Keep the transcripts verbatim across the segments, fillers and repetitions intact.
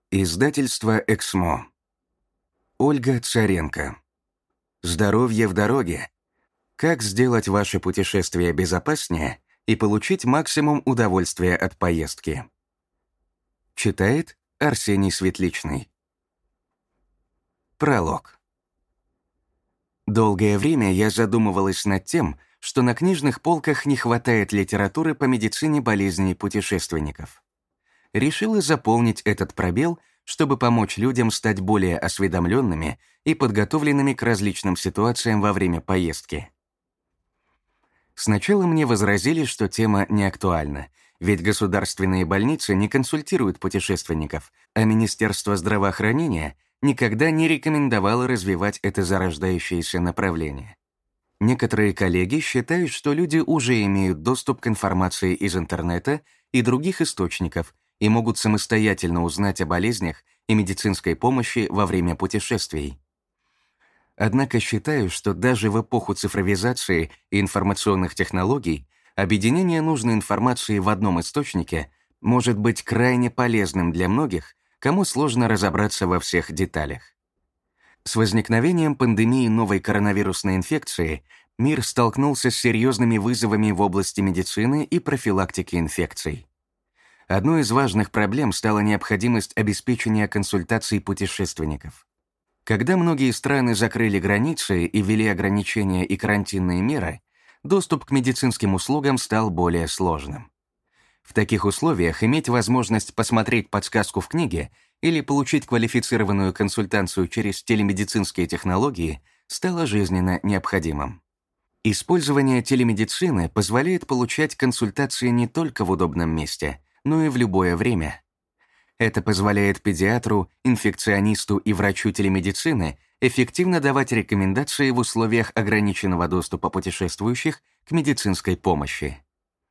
Издательство «Эксмо». Ольга Царенко. Здоровье в дороге. Как сделать ваше путешествие безопаснее и получить максимум удовольствия от поездки. Читает Арсений Светличный. Пролог. Долгое время я задумывалась над тем, что на книжных полках не хватает литературы по медицине болезней путешественников. Решила заполнить этот пробел, чтобы помочь людям стать более осведомленными и подготовленными к различным ситуациям во время поездки. Сначала мне возразили, что тема не актуальна, ведь государственные больницы не консультируют путешественников, а Министерство здравоохранения никогда не рекомендовало развивать это зарождающееся направление. Некоторые коллеги считают, что люди уже имеют доступ к информации из интернета и других источников и могут самостоятельно узнать о болезнях и медицинской помощи во время путешествий. Однако считаю, что даже в эпоху цифровизации и информационных технологий объединение нужной информации в одном источнике может быть крайне полезным для многих, кому сложно разобраться во всех деталях. С возникновением пандемии новой коронавирусной инфекции мир столкнулся с серьезными вызовами в области медицины и профилактики инфекций. Одной из важных проблем стала необходимость обеспечения консультаций путешественников. Когда многие страны закрыли границы и ввели ограничения и карантинные меры, доступ к медицинским услугам стал более сложным. В таких условиях иметь возможность посмотреть подсказку в книге или получить квалифицированную консультацию через телемедицинские технологии стало жизненно необходимым. Использование телемедицины позволяет получать консультации не только в удобном месте, но и в любое время. Это позволяет педиатру, инфекционисту и врачу телемедицины эффективно давать рекомендации в условиях ограниченного доступа путешествующих к медицинской помощи.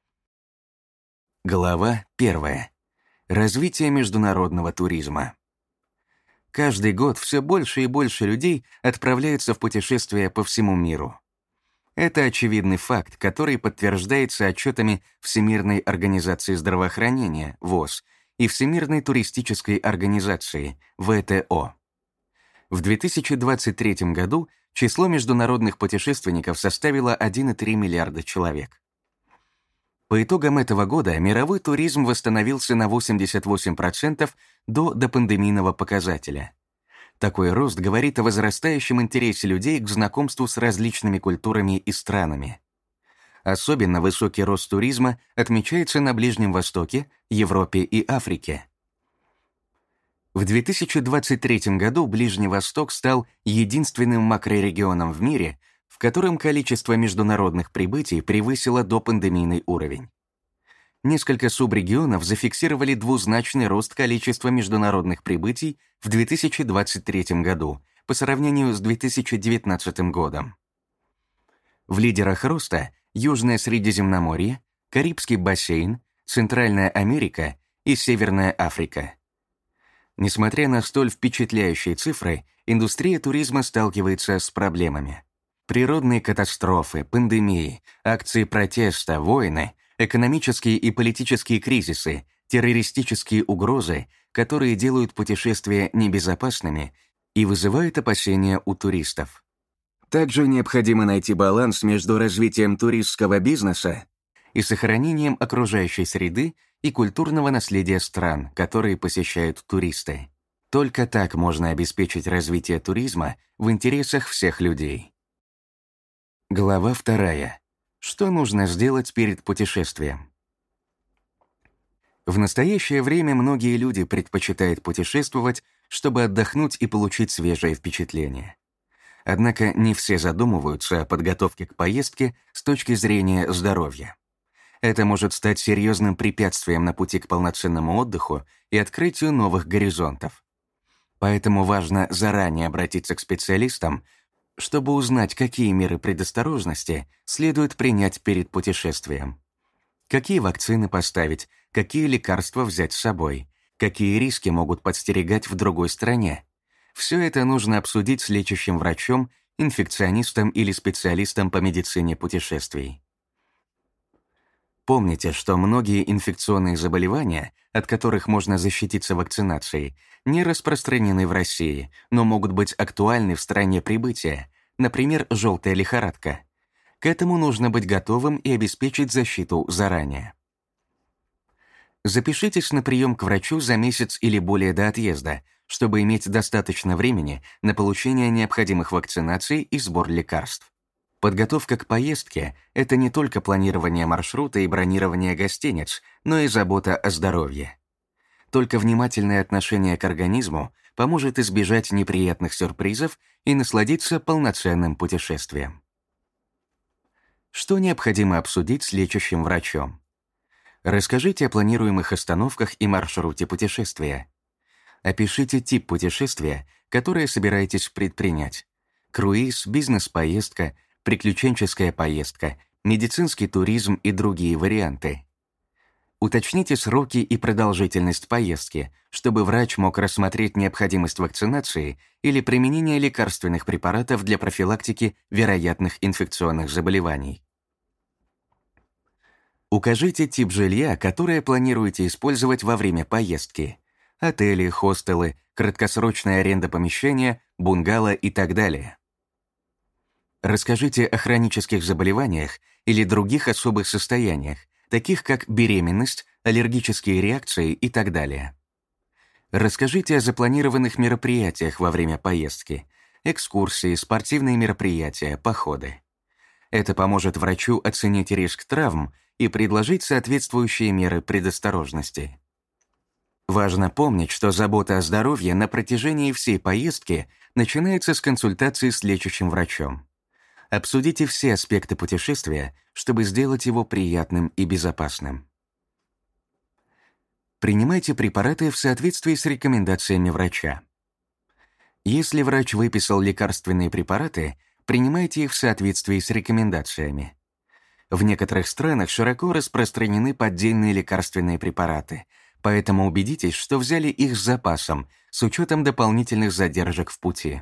Глава первая. Развитие международного туризма. Каждый год все больше и больше людей отправляются в путешествия по всему миру. Это очевидный факт, который подтверждается отчетами Всемирной организации здравоохранения, ВОЗ, и Всемирной туристической организации, вэ тэ о. В две тысячи двадцать третьем году число международных путешественников составило один и три миллиарда человек. По итогам этого года мировой туризм восстановился на восемьдесят восемь процентов до допандемийного показателя. Такой рост говорит о возрастающем интересе людей к знакомству с различными культурами и странами. Особенно высокий рост туризма отмечается на Ближнем Востоке, Европе и Африке. В две тысячи двадцать третьем году Ближний Восток стал единственным макрорегионом в мире, в котором количество международных прибытий превысило допандемийный уровень. Несколько субрегионов зафиксировали двузначный рост количества международных прибытий в две тысячи двадцать третьем году по сравнению с две тысячи девятнадцатым годом. В лидерах роста Южное Средиземноморье, Карибский бассейн, Центральная Америка и Северная Африка. Несмотря на столь впечатляющие цифры, индустрия туризма сталкивается с проблемами. Природные катастрофы, пандемии, акции протеста, войны, экономические и политические кризисы, террористические угрозы, которые делают путешествия небезопасными и вызывают опасения у туристов. Также необходимо найти баланс между развитием туристского бизнеса и сохранением окружающей среды и культурного наследия стран, которые посещают туристы. Только так можно обеспечить развитие туризма в интересах всех людей. Глава вторая. Что нужно сделать перед путешествием? В настоящее время многие люди предпочитают путешествовать, чтобы отдохнуть и получить свежее впечатление. Однако не все задумываются о подготовке к поездке с точки зрения здоровья. Это может стать серьезным препятствием на пути к полноценному отдыху и открытию новых горизонтов. Поэтому важно заранее обратиться к специалистам, чтобы узнать, какие меры предосторожности следует принять перед путешествием. Какие вакцины поставить, какие лекарства взять с собой, какие риски могут подстерегать в другой стране. Все это нужно обсудить с лечащим врачом, инфекционистом или специалистом по медицине путешествий. Помните, что многие инфекционные заболевания, от которых можно защититься вакцинацией, не распространены в России, но могут быть актуальны в стране прибытия, например, желтая лихорадка. К этому нужно быть готовым и обеспечить защиту заранее. Запишитесь на прием к врачу за месяц или более до отъезда, чтобы иметь достаточно времени на получение необходимых вакцинаций и сбор лекарств. Подготовка к поездке — это не только планирование маршрута и бронирование гостиниц, но и забота о здоровье. Только внимательное отношение к организму поможет избежать неприятных сюрпризов и насладиться полноценным путешествием. Что необходимо обсудить с лечащим врачом? Расскажите о планируемых остановках и маршруте путешествия. Опишите тип путешествия, которое собираетесь предпринять. Круиз, бизнес-поездка, приключенческая поездка, медицинский туризм и другие варианты. Уточните сроки и продолжительность поездки, чтобы врач мог рассмотреть необходимость вакцинации или применения лекарственных препаратов для профилактики вероятных инфекционных заболеваний. Укажите тип жилья, которое планируете использовать во время поездки. Отели, хостелы, краткосрочная аренда помещения, бунгало и так далее. Расскажите о хронических заболеваниях или других особых состояниях, таких как беременность, аллергические реакции и так далее. Расскажите о запланированных мероприятиях во время поездки, экскурсии, спортивные мероприятия, походы. Это поможет врачу оценить риск травм и предложить соответствующие меры предосторожности. Важно помнить, что забота о здоровье на протяжении всей поездки начинается с консультации с лечащим врачом. Обсудите все аспекты путешествия, чтобы сделать его приятным и безопасным. Принимайте препараты в соответствии с рекомендациями врача. Если врач выписал лекарственные препараты, принимайте их в соответствии с рекомендациями. В некоторых странах широко распространены поддельные лекарственные препараты, поэтому убедитесь, что взяли их с запасом, с учетом дополнительных задержек в пути.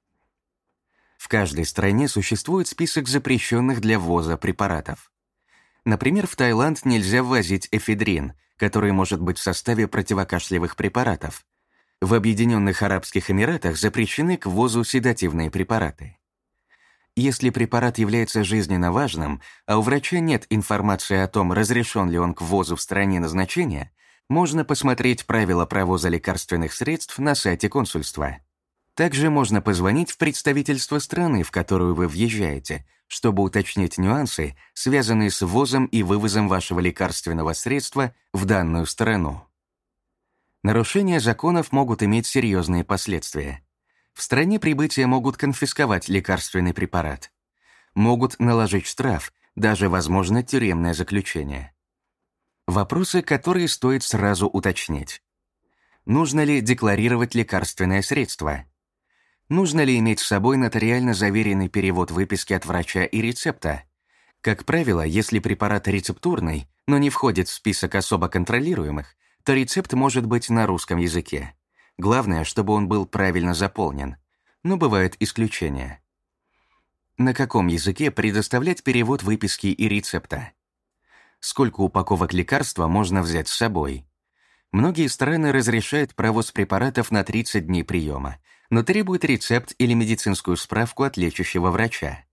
В каждой стране существует список запрещенных для ввоза препаратов. Например, в Таиланд нельзя ввозить эфедрин, который может быть в составе противокашлевых препаратов. В Объединенных Арабских Эмиратах запрещены к ввозу седативные препараты. Если препарат является жизненно важным, а у врача нет информации о том, разрешен ли он к ввозу в стране назначения, можно посмотреть правила провоза лекарственных средств на сайте консульства. Также можно позвонить в представительство страны, в которую вы въезжаете, чтобы уточнить нюансы, связанные с ввозом и вывозом вашего лекарственного средства в данную страну. Нарушения законов могут иметь серьезные последствия. В стране прибытия могут конфисковать лекарственный препарат. Могут наложить штраф, даже, возможно, тюремное заключение. Вопросы, которые стоит сразу уточнить. Нужно ли декларировать лекарственное средство? Нужно ли иметь с собой нотариально заверенный перевод выписки от врача и рецепта? Как правило, если препарат рецептурный, но не входит в список особо контролируемых, то рецепт может быть на русском языке. Главное, чтобы он был правильно заполнен. Но бывают исключения. На каком языке предоставлять перевод выписки и рецепта? Сколько упаковок лекарства можно взять с собой? Многие страны разрешают провоз препаратов на тридцать дней приема, но требуют рецепт или медицинскую справку от лечащего врача.